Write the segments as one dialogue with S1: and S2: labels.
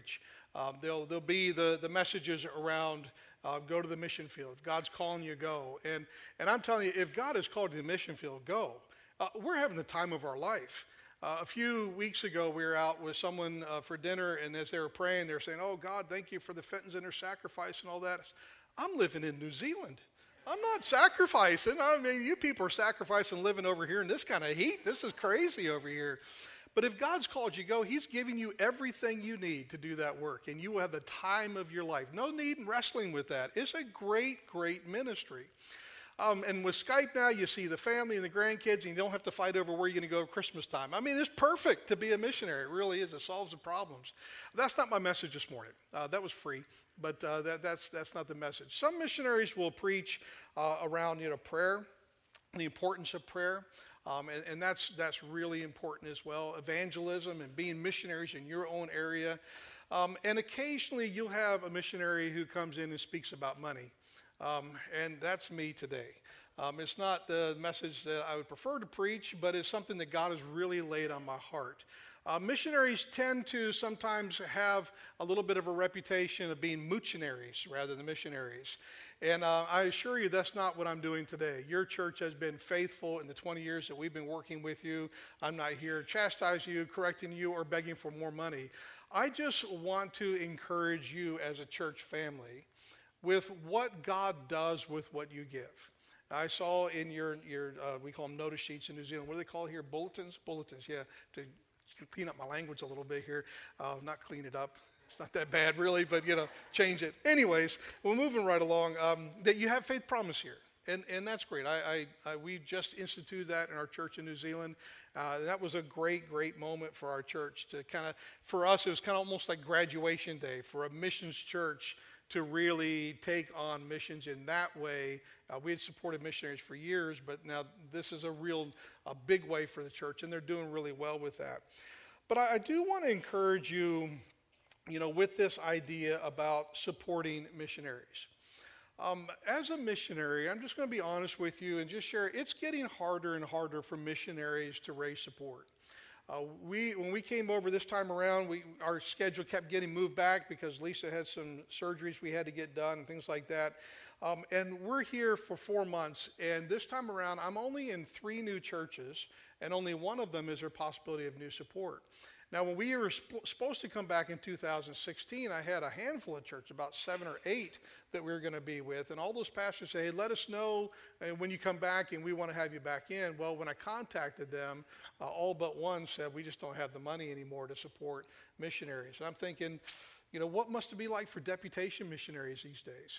S1: preach. There'll be the messages around go to the mission field. If God's calling you, go. And I'm telling you, if God has called you to the mission field, go. We're having the time of our life. A few weeks ago, we were out with someone for dinner, and as they were praying, they were saying, "Oh, God, thank you for the Fentons and their sacrifice and all that." I'm living in New Zealand. I'm not sacrificing. I mean, you people are sacrificing living over here in this kind of heat. This is crazy over here. But if God's called you, go. He's giving you everything you need to do that work, and you will have the time of your life. No need in wrestling with that. It's a great, great ministry. And with Skype now, you see the family and the grandkids, and you don't have to fight over where you're going to go at Christmas time. I mean, it's perfect to be a missionary. It really is. It solves the problems. That's not my message this morning. That was free, but that's not the message. Some missionaries will preach around prayer, the importance of prayer, and that's really important as well. Evangelism and being missionaries in your own area, and occasionally you'll have a missionary who comes in and speaks about money. And that's me today. It's not the message that I would prefer to preach, but it's something that God has really laid on my heart. Missionaries tend to sometimes have a little bit of a reputation of being moochinaries rather than missionaries. And I assure you that's not what I'm doing today. Your church has been faithful in the 20 years that we've been working with you. I'm not here chastising you, correcting you, or begging for more money. I just want to encourage you as a church family with what God does with what you give. I saw in your we call them notice sheets in New Zealand. What do they call here? Bulletins? Bulletins, yeah. To clean up my language a little bit here. Not clean it up. It's not that bad, really, but, change it. Anyways, we're moving right along. That you have faith promise here. And that's great. We just instituted that in our church in New Zealand. That was a great, great moment for our church. For us, it was kind of almost like graduation day for a missions church to really take on missions in that way. We had supported missionaries for years, but now this is a big way for the church, and they're doing really well with that. But I do want to encourage you, with this idea about supporting missionaries. As a missionary, I'm just going to be honest with you and just share, it's getting harder and harder for missionaries to raise support. When we came over this time around, our schedule kept getting moved back because Lisa had some surgeries we had to get done and things like that. And we're here for 4 months, and this time around, I'm only in 3 new churches, and only one of them is there a possibility of new support. Now, when we were supposed to come back in 2016, I had a handful of churches, about 7 or 8 that we were going to be with. And all those pastors say, hey, let us know when you come back and we want to have you back in. Well, when I contacted them, all but one said, we just don't have the money anymore to support missionaries. And I'm thinking, what must it be like for deputation missionaries these days?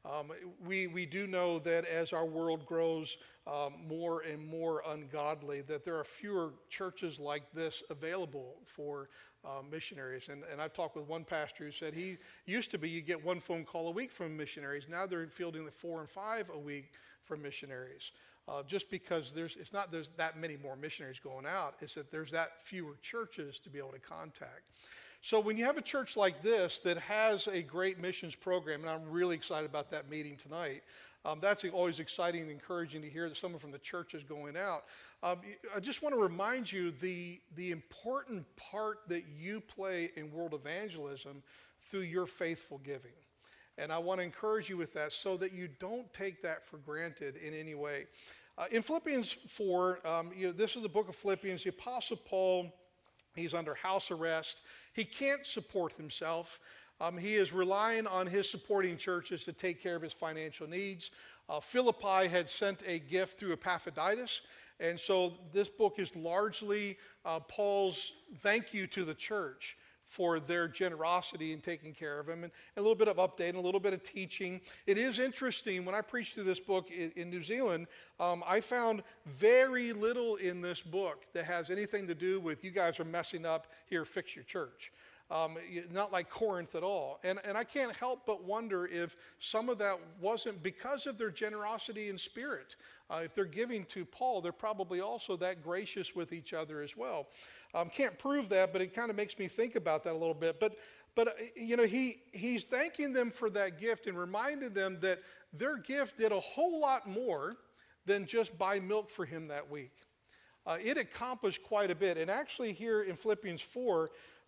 S1: We do know that as our world grows more and more ungodly, that there are fewer churches like this available for missionaries. And I've talked with one pastor who said he used to be, you get 1 phone call a week from missionaries. Now they're fielding the 4 and 5 a week from missionaries. Just because there's that many more missionaries going out, it's that there's that fewer churches to be able to contact. So when you have a church like this that has a great missions program, and I'm really excited about that meeting tonight, that's always exciting and encouraging to hear that someone from the church is going out. I just want to remind you the important part that you play in world evangelism through your faithful giving. And I want to encourage you with that so that you don't take that for granted in any way. In Philippians 4, this is the book of Philippians, the Apostle Paul, he's under house arrest. He can't support himself. He is relying on his supporting churches to take care of his financial needs. Philippi had sent a gift through Epaphroditus. And so this book is largely Paul's thank you to the church for their generosity in taking care of him, and a little bit of update and a little bit of teaching. It is interesting, when I preached through this book in New Zealand, I found very little in this book that has anything to do with you guys are messing up, here, fix your church. Not like Corinth at all. And I can't help but wonder if some of that wasn't because of their generosity in spirit. If they're giving to Paul, they're probably also that gracious with each other as well. Can't prove that, but it kind of makes me think about that a little bit. But he's thanking them for that gift and reminding them that their gift did a whole lot more than just buy milk for him that week. It accomplished quite a bit. And actually here in Philippians 4,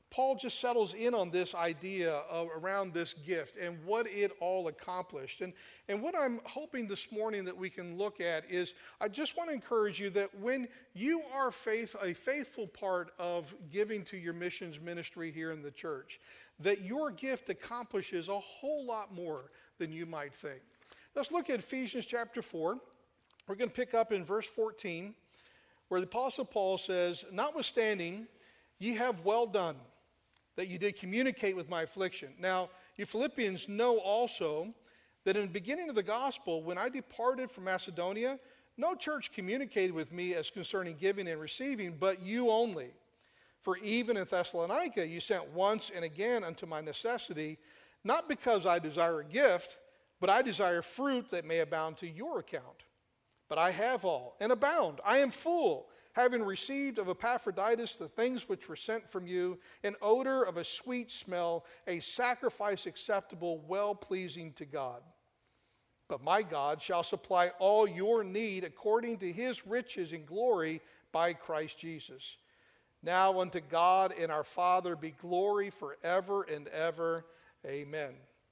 S1: Paul just settles in on this idea around this gift and what it all accomplished. And what I'm hoping this morning that we can look at is, I just want to encourage you that when you are a faithful part of giving to your missions ministry here in the church, that your gift accomplishes a whole lot more than you might think. Let's look at Ephesians chapter 4. We're going to pick up in verse 14, where the Apostle Paul says, "Notwithstanding, ye have well done, that you did communicate with my affliction. Now, you Philippians know also that in the beginning of the gospel, when I departed from Macedonia, no church communicated with me as concerning giving and receiving, but you only. For even in Thessalonica you sent once and again unto my necessity, not because I desire a gift, but I desire fruit that may abound to your account. But I have all, and abound. I am full, having received of Epaphroditus the things which were sent from you, an odor of a sweet smell, a sacrifice acceptable, well-pleasing to God. But my God shall supply all your need according to his riches in glory by Christ Jesus. Now unto God and our Father be glory forever and ever. Amen."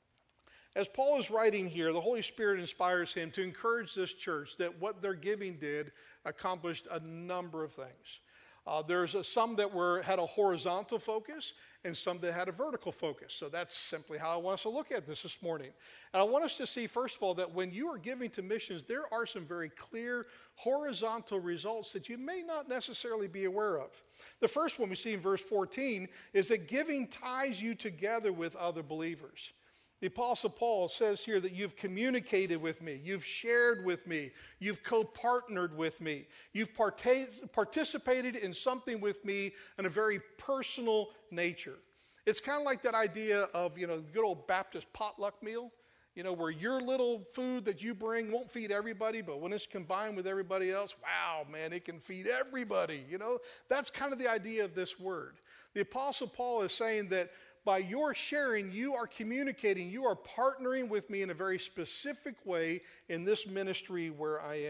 S1: As Paul is writing here, the Holy Spirit inspires him to encourage this church that what their giving did accomplished a number of things. There's some that had a horizontal focus and some that had a vertical focus. So that's simply how I want us to look at this morning. And I want us to see, first of all, that when you are giving to missions, there are some very clear horizontal results that you may not necessarily be aware of. The first one we see in verse 14 is that giving ties you together with other believers. The Apostle Paul says here that you've communicated with me, you've shared with me, you've co-partnered with me, you've participated in something with me in a very personal nature. It's kind of like that idea of, the good old Baptist potluck meal, where your little food that you bring won't feed everybody, but when it's combined with everybody else, wow, man, it can feed everybody. That's kind of the idea of this word. The Apostle Paul is saying that by your sharing, you are communicating, you are partnering with me in a very specific way in this ministry where I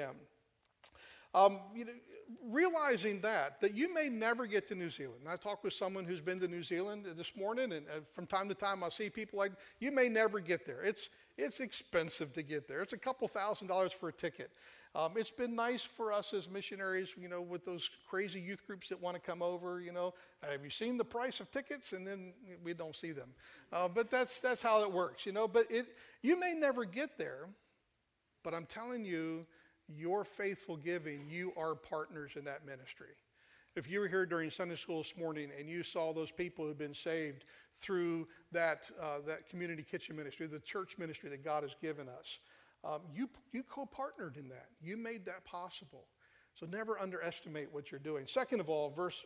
S1: am. Realizing that you may never get to New Zealand. And I talked with someone who's been to New Zealand this morning, and from time to time I'll see people like, you may never get there. It's expensive to get there. It's a couple $1,000s for a ticket. It's been nice for us as missionaries, with those crazy youth groups that want to come over, Have you seen the price of tickets? And then we don't see them. But that's how it works, But you may never get there, but I'm telling you, your faithful giving, you are partners in that ministry. If you were here during Sunday school this morning and you saw those people who have been saved through that community kitchen ministry, the church ministry that God has given us, you co-partnered in that. You made that possible. So never underestimate what you're doing. Second of all, verse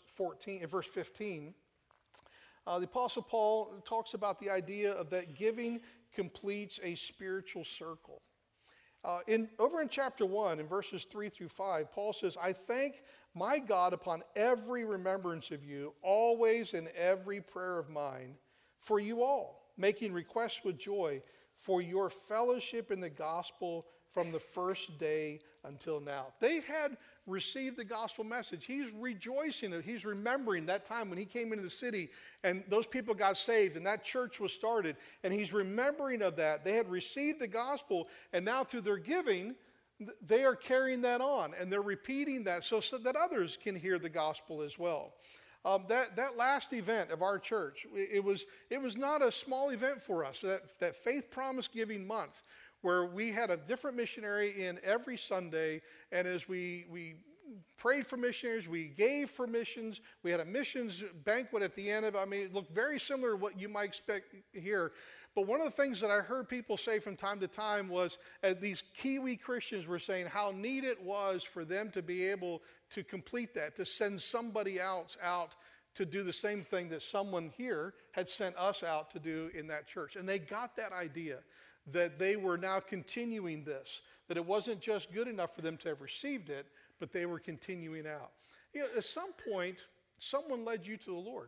S1: 15, the Apostle Paul talks about the idea of that giving completes a spiritual circle. Over in chapter 1, in verses 3 through 5, Paul says, "I thank my God upon every remembrance of you, always in every prayer of mine, for you all, making requests with joy, for your fellowship in the gospel from the first day until now." They had received the gospel message. He's rejoicing. He's remembering that time when he came into the city and those people got saved and that church was started. And he's remembering of that. They had received the gospel, and now through their giving, they are carrying that on. And they're repeating that so that others can hear the gospel as well. That last event of our church, it was not a small event for us, that Faith Promise Giving Month, where we had a different missionary in every Sunday, and as we prayed for missionaries, we gave for missions, we had a missions banquet at the end of it. It looked very similar to what you might expect here. But one of the things that I heard people say from time to time was, these Kiwi Christians were saying how neat it was for them to be able to complete that, to send somebody else out to do the same thing that someone here had sent us out to do in that church. And they got that idea that they were now continuing this, that it wasn't just good enough for them to have received it, but they were continuing out. At some point, someone led you to the Lord.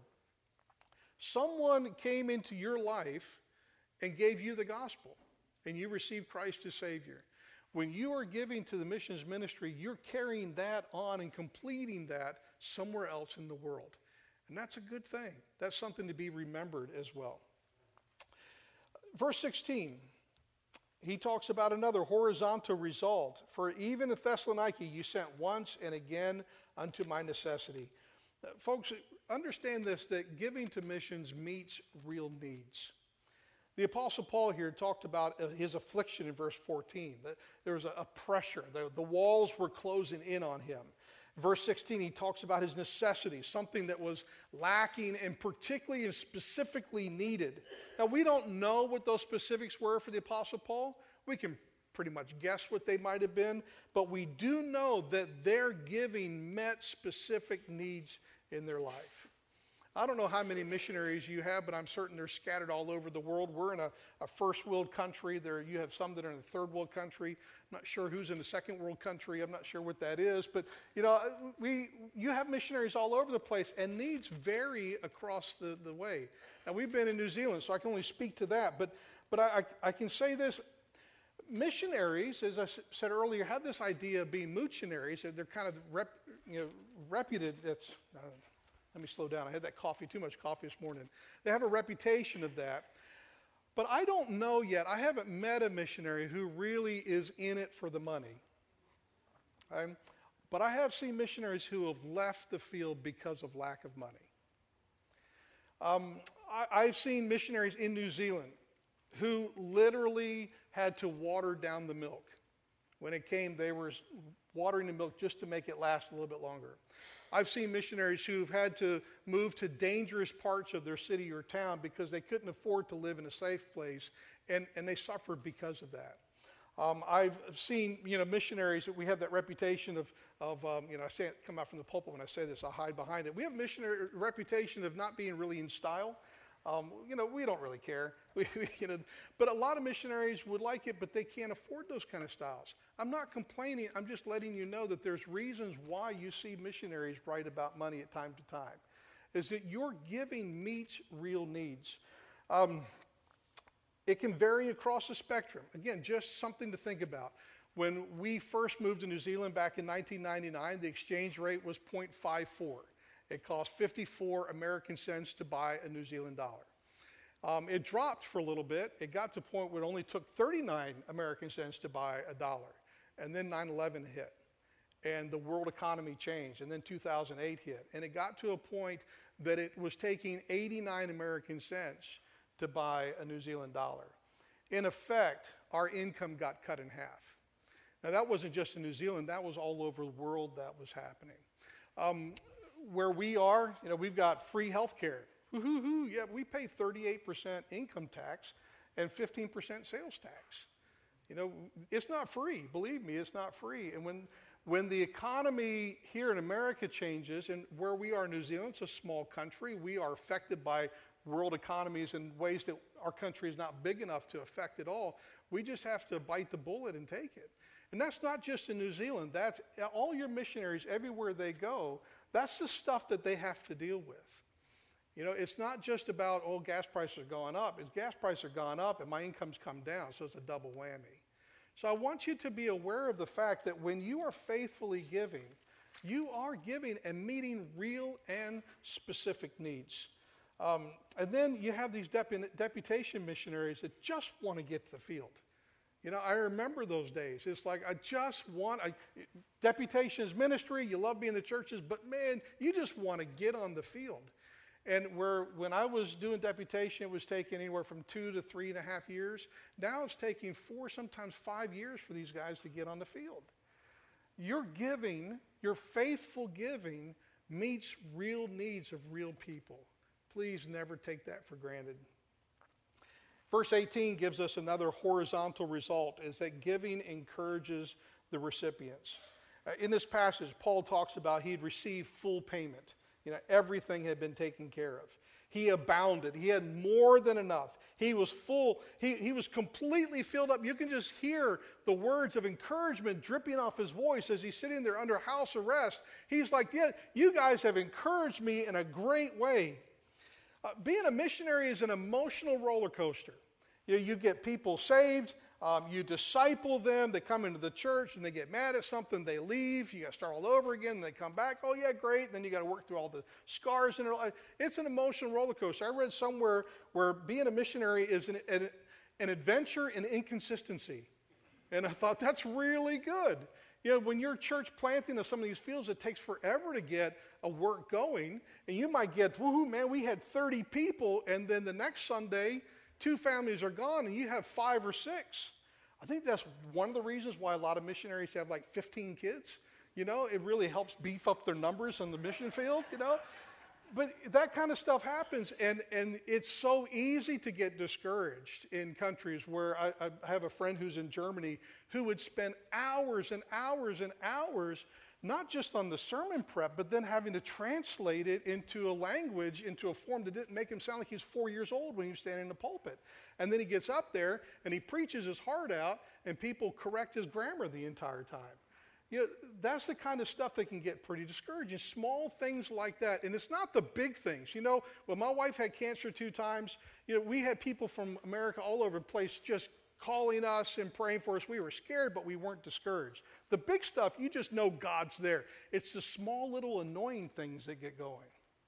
S1: Someone came into your life and gave you the gospel, and you received Christ as Savior. When you are giving to the missions ministry, you're carrying that on and completing that somewhere else in the world. And that's a good thing. That's something to be remembered as well. Verse 16, he talks about another horizontal result. For even in Thessalonica you sent once and again unto my necessity. Folks, understand this, that giving to missions meets real needs. The Apostle Paul here talked about his affliction in verse 14. That there was a pressure. The walls were closing in on him. Verse 16, he talks about his necessity, something that was lacking and particularly and specifically needed. Now, we don't know what those specifics were for the Apostle Paul. We can pretty much guess what they might have been, but we do know that their giving met specific needs in their life. I don't know how many missionaries you have, but I'm certain they're scattered all over the world. We're in a first world country. You have some that are in a third world country. I'm not sure who's in the second world country. I'm not sure what that is. But, you have missionaries all over the place, and needs vary across the way. Now, we've been in New Zealand, so I can only speak to that. But I can say this. Missionaries, as I said earlier, have this idea of being missionaries. They're kind of reputed. Let me slow down. I had too much coffee this morning. They have a reputation of that. But I don't know yet. I haven't met a missionary who really is in it for the money. But I have seen missionaries who have left the field because of lack of money. I've seen missionaries in New Zealand who literally had to water down the milk. When it came, they were watering the milk just to make it last a little bit longer. I've seen missionaries who've had to move to dangerous parts of their city or town because they couldn't afford to live in a safe place, and they suffered because of that. I've seen, missionaries that we have that reputation of I say it come out from the pulpit when I say this, I'll hide behind it. We have a missionary reputation of not being really in style. We don't really care. But a lot of missionaries would like it, but they can't afford those kind of styles. I'm not complaining. I'm just letting you know that there's reasons why you see missionaries write about money at time to time. Is that your giving meets real needs. It can vary across the spectrum. Again, just something to think about. When we first moved to New Zealand back in 1999, the exchange rate was 0.54. It cost 54 American cents to buy a New Zealand dollar. It dropped for a little bit. It got to a point where it only took 39 American cents to buy a dollar. And then 9/11 hit. And the world economy changed. And then 2008 hit. And it got to a point that it was taking 89 American cents to buy a New Zealand dollar. In effect, our income got cut in half. Now, that wasn't just in New Zealand. That was all over the world that was happening. Where we are, we've got free health care. Woo-hoo-hoo. Yeah, we pay 38% income tax and 15% sales tax. It's not free. Believe me, it's not free. And when the economy here in America changes, and where we are in New Zealand, it's a small country, we are affected by world economies in ways that our country is not big enough to affect at all. We just have to bite the bullet and take it. And that's not just in New Zealand. That's all your missionaries, everywhere they go, that's the stuff that they have to deal with. It's not just about, gas prices are going up. It's gas prices are going up and my income's come down, so it's a double whammy. So I want you to be aware of the fact that when you are faithfully giving, you are giving and meeting real and specific needs. And then you have these deputation missionaries that just want to get to the field. I remember those days. It's like, deputation is ministry, you love being in the churches, but man, you just want to get on the field. And when I was doing deputation, it was taking anywhere from 2 to 3.5 years. Now it's taking 4, sometimes 5 years for these guys to get on the field. Your giving, your faithful giving, meets real needs of real people. Please never take that for granted. Verse 18 gives us another horizontal result, is that giving encourages the recipients. In this passage, Paul talks about he'd received full payment. Everything had been taken care of. He abounded. He had more than enough. He was full. He was completely filled up. You can just hear the words of encouragement dripping off his voice as he's sitting there under house arrest. He's like, yeah, you guys have encouraged me in a great way. Being a missionary is an emotional roller coaster. You get people saved, you disciple them, they come into the church and they get mad at something, they leave, you got to start all over again, and they come back, oh yeah, great, and then you got to work through all the scars in their life. It's an emotional roller coaster. I read somewhere where being a missionary is an adventure in inconsistency. And I thought, that's really good. When you're church planting in some of these fields, it takes forever to get a work going. And you might get, woohoo, man, we had 30 people, and then the next Sunday, 2 families are gone, and you have 5 or 6. I think that's one of the reasons why a lot of missionaries have like 15 kids. It really helps beef up their numbers on the mission field, But that kind of stuff happens, and it's so easy to get discouraged in countries where I have a friend who's in Germany who would spend hours and hours and hours, not just on the sermon prep, but then having to translate it into a language, into a form that didn't make him sound like he was 4 years old when he was standing in the pulpit. And then he gets up there, and he preaches his heart out, and people correct his grammar the entire time. That's the kind of stuff that can get pretty discouraging. Small things like that. And it's not the big things. When my wife had cancer 2 times, we had people from America all over the place just calling us and praying for us. We were scared, but we weren't discouraged. The big stuff, you just know God's there. It's the small little annoying things that get going.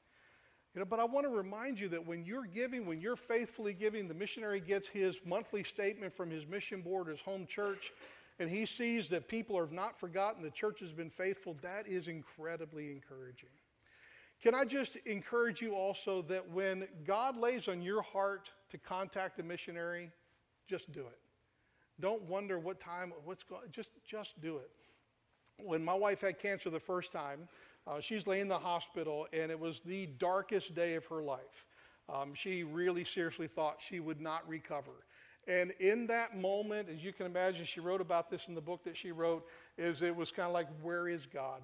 S1: But I want to remind you that when you're giving, when you're faithfully giving, the missionary gets his monthly statement from his mission board, his home church, and he sees that people have not forgotten, the church has been faithful. That is incredibly encouraging. Can I just encourage you also that when God lays on your heart to contact a missionary, just do it. Don't wonder what time, just do it. When my wife had cancer the first time, she's laying in the hospital, and it was the darkest day of her life. She really seriously thought she would not recover. And in that moment, as you can imagine, she wrote about this in the book that she wrote, it was kind of like, where is God?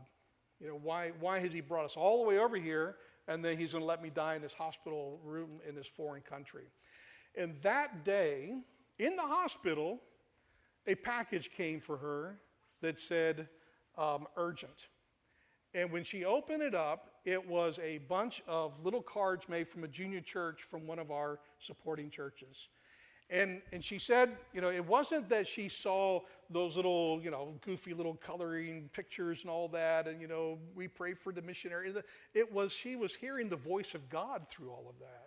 S1: Why has he brought us all the way over here, and then he's going to let me die in this hospital room in this foreign country? And that day, in the hospital, a package came for her that said, urgent. And when she opened it up, it was a bunch of little cards made from a junior church from one of our supporting churches. And she said, it wasn't that she saw those little, goofy little coloring pictures and all that, and, we pray for the missionary. It was, she was hearing the voice of God through all of that.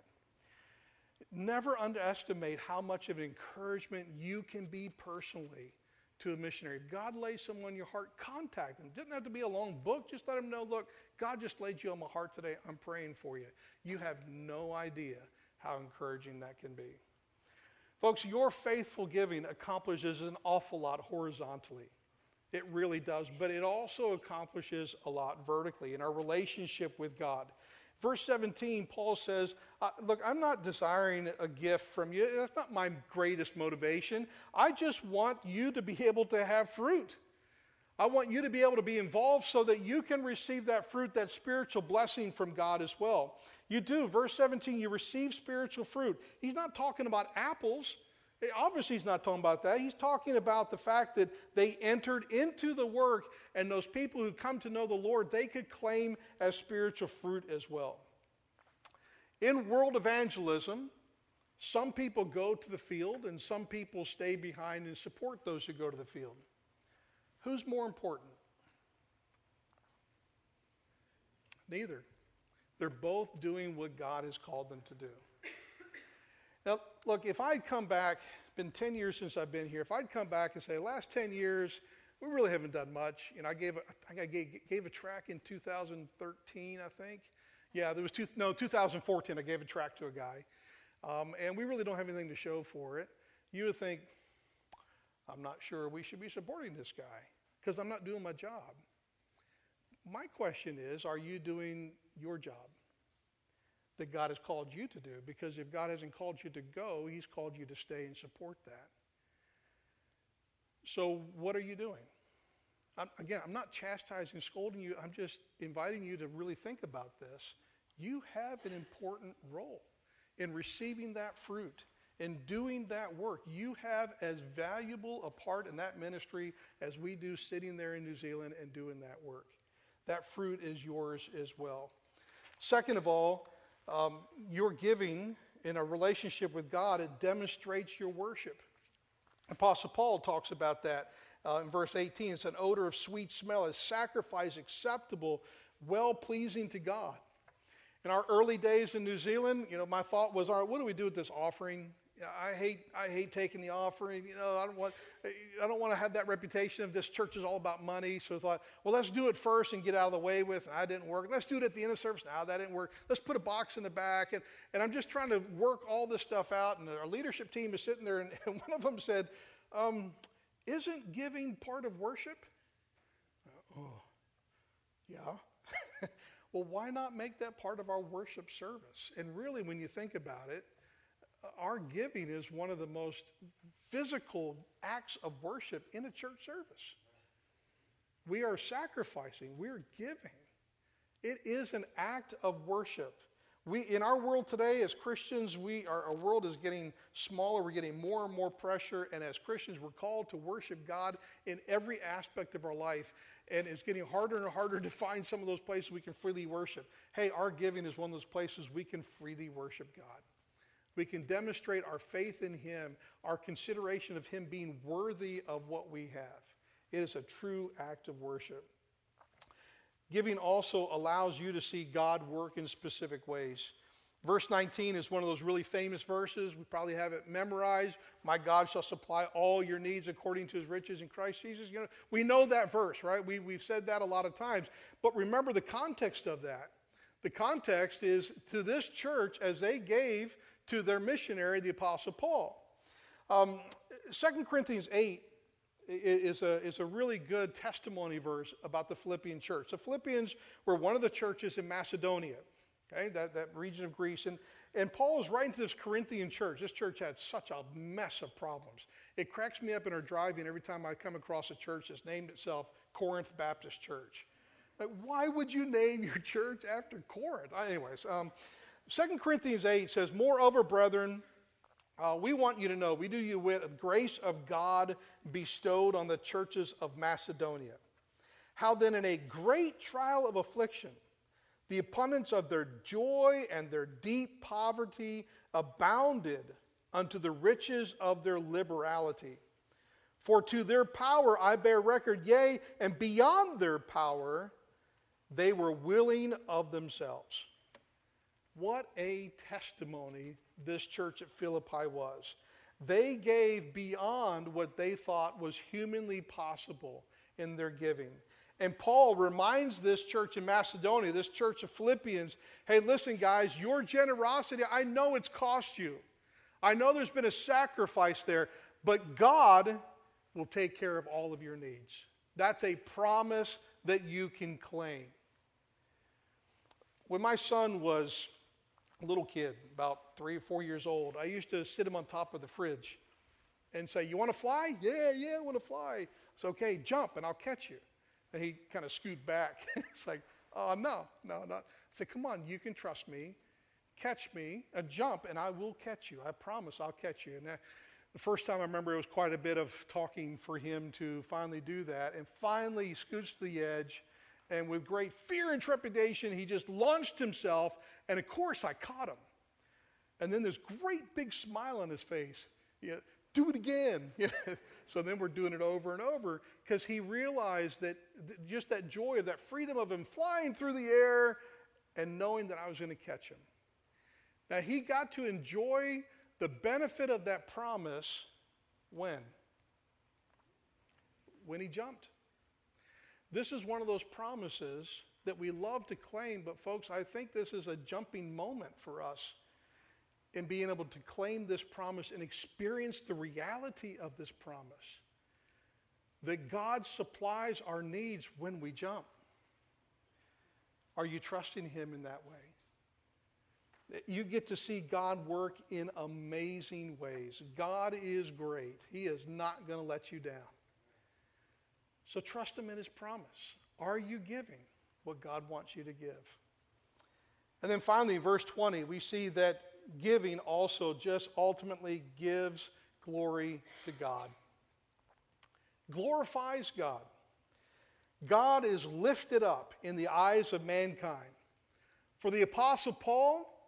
S1: Never underestimate how much of an encouragement you can be personally to a missionary. If God lays someone on your heart, contact them. It doesn't have to be a long book. Just let them know, look, God just laid you on my heart today. I'm praying for you. You have no idea how encouraging that can be. Folks, your faithful giving accomplishes an awful lot horizontally. It really does. But it also accomplishes a lot vertically in our relationship with God. Verse 17, Paul says, look, I'm not desiring a gift from you. That's not my greatest motivation. I just want you to be able to have fruit. I want you to be able to be involved so that you can receive that fruit, that spiritual blessing from God as well. You do. Verse 17, you receive spiritual fruit. He's not talking about apples. Obviously, he's not talking about that. He's talking about the fact that they entered into the work, and those people who come to know the Lord, they could claim as spiritual fruit as well. In world evangelism, some people go to the field, and some people stay behind and support those who go to the field. Who's more important? Neither. They're both doing what God has called them to do. Now, look, if I'd come back, it's been 10 years since I've been here, if I'd come back and say, last 10 years, we really haven't done much. I gave a track in 2013, I think. Yeah, 2014, I gave a track to a guy. And we really don't have anything to show for it. You would think, I'm not sure we should be supporting this guy because I'm not doing my job. My question is, are you doing your job that God has called you to do? Because if God hasn't called you to go, he's called you to stay and support that. So what are you doing? I'm not chastising, scolding you. I'm just inviting you to really think about this. You have an important role in receiving that fruit, in doing that work. You have as valuable a part in that ministry as we do sitting there in New Zealand and doing that work. That fruit is yours as well. Second of all, your giving in a relationship with God, it demonstrates your worship. Apostle Paul talks about that in verse 18. It's an odor of sweet smell, a sacrifice acceptable, well-pleasing to God. In our early days in New Zealand, my thought was, all right, what do we do with this offering? I hate taking the offering. I don't want to have that reputation of this church is all about money. So I thought, well, let's do it first and get out of the way with. That didn't work. Let's do it at the end of service. No, that didn't work. Let's put a box in the back. And I'm just trying to work all this stuff out. And our leadership team is sitting there, and one of them said, isn't giving part of worship? Oh, yeah. Well, why not make that part of our worship service? And really, when you think about it, our giving is one of the most physical acts of worship in a church service. We are sacrificing. We're giving. It is an act of worship. In our world today, as Christians, our world is getting smaller. We're getting more and more pressure. And as Christians, we're called to worship God in every aspect of our life. And it's getting harder and harder to find some of those places we can freely worship. Hey, our giving is one of those places we can freely worship God. We can demonstrate our faith in Him, our consideration of Him being worthy of what we have. It is a true act of worship. Giving also allows you to see God work in specific ways. Verse 19 is one of those really famous verses. We probably have it memorized. My God shall supply all your needs according to His riches in Christ Jesus. We know that verse, right? We've said that a lot of times. But remember the context of that. The context is to this church as they gave to their missionary, the Apostle Paul. 2 Corinthians 8 is a really good testimony verse about the Philippian church. The Philippians were one of the churches in Macedonia, okay, that region of Greece. And Paul is writing to this Corinthian church. This church had such a mess of problems. It cracks me up in our driving every time I come across a church that's named itself Corinth Baptist Church. Like, why would you name your church after Corinth? Anyways, 2 Corinthians 8 says, moreover, brethren, we want you to know, we do you wit of the grace of God bestowed on the churches of Macedonia. How then in a great trial of affliction, the abundance of their joy and their deep poverty abounded unto the riches of their liberality. For to their power I bear record, yea, and beyond their power, they were willing of themselves. What a testimony this church at Philippi was. They gave beyond what they thought was humanly possible in their giving. And Paul reminds this church in Macedonia, this church of Philippians, hey, listen, guys, your generosity, I know it's cost you. I know there's been a sacrifice there, but God will take care of all of your needs. That's a promise that you can claim. When my son was a little kid, about 3 or 4 years old, I used to sit him on top of the fridge and say, you want to fly? Yeah, I want to fly. It's okay, jump and I'll catch you. And he kind of scoot back. It's like, oh, no. I said, come on, you can trust me. Catch me, jump, and I will catch you. I promise I'll catch you. And the first time I remember it was quite a bit of talking for him to finally do that. And finally he scoots to the edge, and with great fear and trepidation, he just launched himself. And of course I caught him. And then this great big smile on his face. Yeah, do it again. So then we're doing it over and over because he realized that just that joy of that freedom of him flying through the air and knowing that I was going to catch him. Now he got to enjoy the benefit of that promise when? When he jumped. This is one of those promises that we love to claim, but folks, I think this is a jumping moment for us in being able to claim this promise and experience the reality of this promise. That God supplies our needs when we jump. Are you trusting Him in that way? You get to see God work in amazing ways. God is great. He is not going to let you down. So trust Him in His promise. Are you giving what God wants you to give? And then finally, verse 20, we see that giving also just ultimately gives glory to God. Glorifies God. God is lifted up in the eyes of mankind. For the Apostle Paul,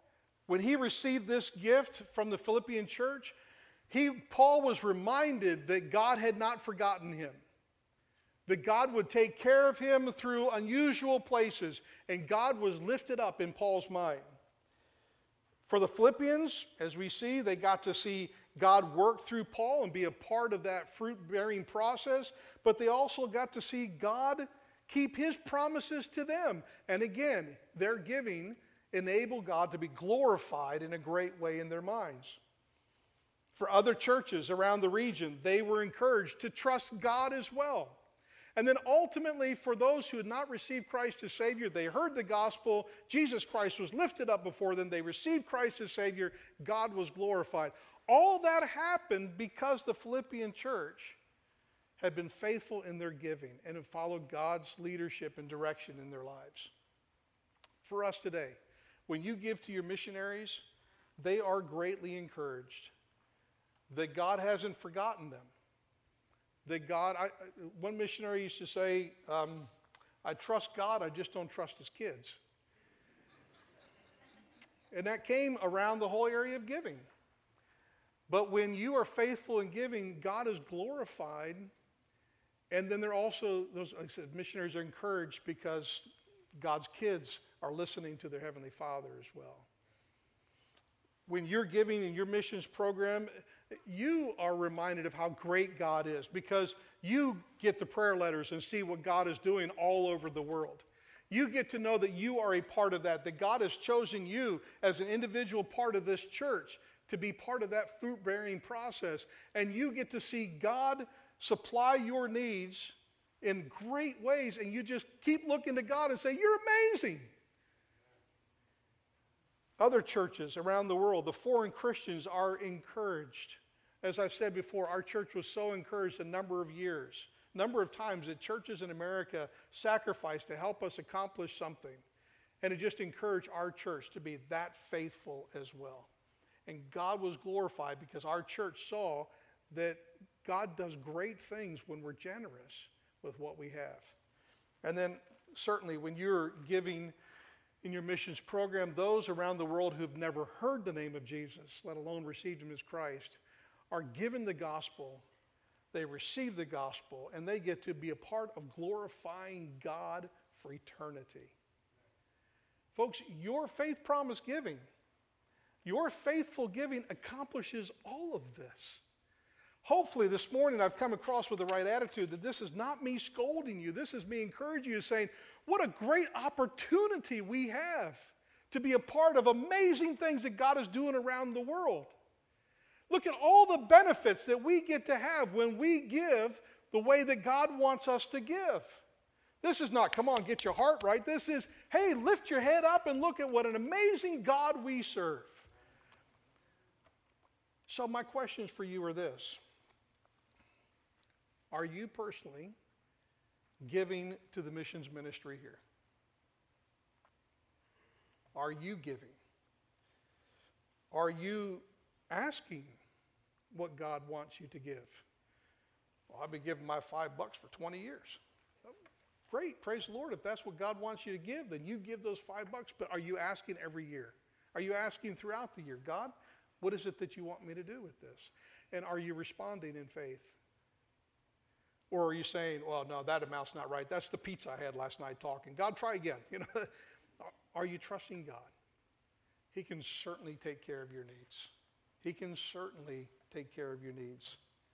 S1: When he received this gift from the Philippian church, Paul was reminded that God had not forgotten him, that God would take care of him through unusual places, and God was lifted up in Paul's mind. For the Philippians, as we see, they got to see God work through Paul and be a part of that fruit-bearing process, but they also got to see God keep his promises to them. And again, their giving enabled God to be glorified in a great way in their minds. For other churches around the region, they were encouraged to trust God as well. And then ultimately, for those who had not received Christ as Savior, they heard the gospel. Jesus Christ was lifted up before them. They received Christ as Savior. God was glorified. All that happened because the Philippian church had been faithful in their giving and had followed God's leadership and direction in their lives. For us today, when you give to your missionaries, they are greatly encouraged that God hasn't forgotten them. That one missionary used to say, I trust God, I just don't trust his kids. And that came around the whole area of giving. But when you are faithful in giving, God is glorified. And then they're also, those, like I said, missionaries are encouraged because God's kids are listening to their Heavenly Father as well. When you're giving in your missions program, you are reminded of how great God is because you get the prayer letters and see what God is doing all over the world. You get to know that you are a part of that God has chosen you as an individual part of this church to be part of that fruit-bearing process. And you get to see God supply your needs in great ways, and you just keep looking to God and say, you're amazing. Other churches around the world, the foreign Christians, are encouraged. As I've said before, our church was so encouraged a number of times that churches in America sacrificed to help us accomplish something. And it just encouraged our church to be that faithful as well. And God was glorified because our church saw that God does great things when we're generous with what we have. And then certainly when you're giving in your missions program, those around the world who've never heard the name of Jesus, let alone received him as Christ, are given the gospel. They receive the gospel, and they get to be a part of glorifying God for eternity. Folks, your faith promise giving, your faithful giving accomplishes all of this. Hopefully this morning I've come across with the right attitude that this is not me scolding you. This is me encouraging you, saying, what a great opportunity we have to be a part of amazing things that God is doing around the world. Look at all the benefits that we get to have when we give the way that God wants us to give. This is not, come on, get your heart right. This is, hey, lift your head up and look at what an amazing God we serve. So my questions for you are this. Are you personally giving to the missions ministry here? Are you giving? Are you asking what God wants you to give? Well, I've been giving my $5 for 20 years. Great, praise the Lord. If that's what God wants you to give, then you give those $5. But are you asking every year? Are you asking throughout the year, God, what is it that you want me to do with this? And are you responding in faith? Or are you saying, well, no, that amount's not right. That's the pizza I had last night talking. God, try again. Are you trusting God? He can certainly take care of your needs. He can certainly take care of your needs.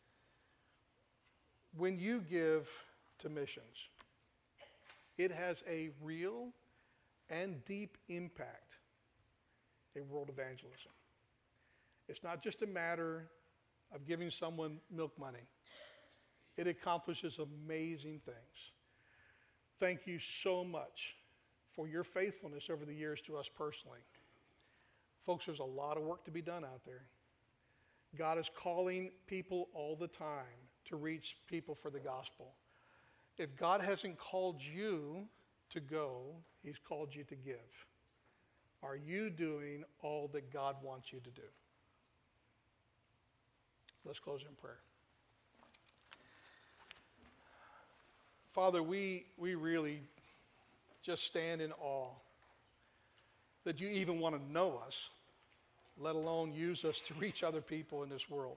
S1: When you give to missions, it has a real and deep impact in world evangelism. It's not just a matter of giving someone milk money. It accomplishes amazing things. Thank you so much for your faithfulness over the years to us personally. Folks, there's a lot of work to be done out there. God is calling people all the time to reach people for the gospel. If God hasn't called you to go, he's called you to give. Are you doing all that God wants you to do? Let's close in prayer. Father, we really just stand in awe that you even want to know us, let alone use us to reach other people in this world.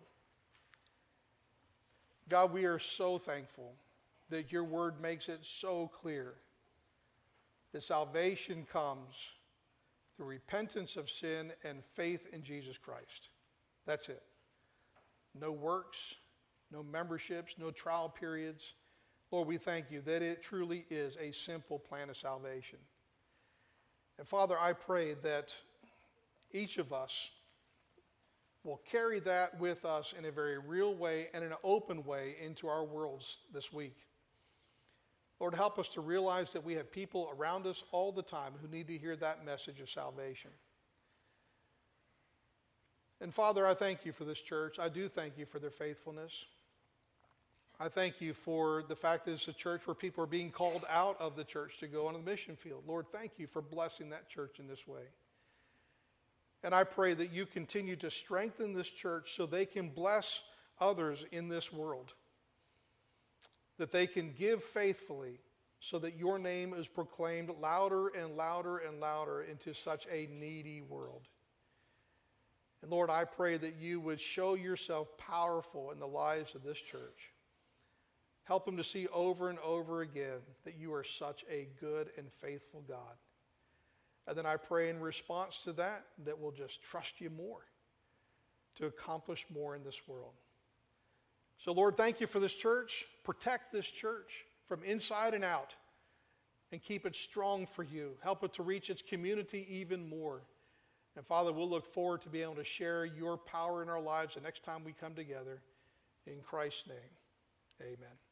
S1: God, we are so thankful that your word makes it so clear that salvation comes through repentance of sin and faith in Jesus Christ. That's it. No works, no memberships, no trial periods. Lord, we thank you that it truly is a simple plan of salvation. And Father, I pray that each of us will carry that with us in a very real way and in an open way into our worlds this week. Lord, help us to realize that we have people around us all the time who need to hear that message of salvation. And Father, I thank you for this church. I do thank you for their faithfulness. I thank you for the fact that it's a church where people are being called out of the church to go on the mission field. Lord, thank you for blessing that church in this way. And I pray that you continue to strengthen this church so they can bless others in this world. That they can give faithfully so that your name is proclaimed louder and louder and louder into such a needy world. And Lord, I pray that you would show yourself powerful in the lives of this church. Help them to see over and over again that you are such a good and faithful God. And then I pray in response to that we'll just trust you more to accomplish more in this world. So Lord, thank you for this church. Protect this church from inside and out and keep it strong for you. Help it to reach its community even more. And Father, we'll look forward to being able to share your power in our lives the next time we come together. In Christ's name, amen.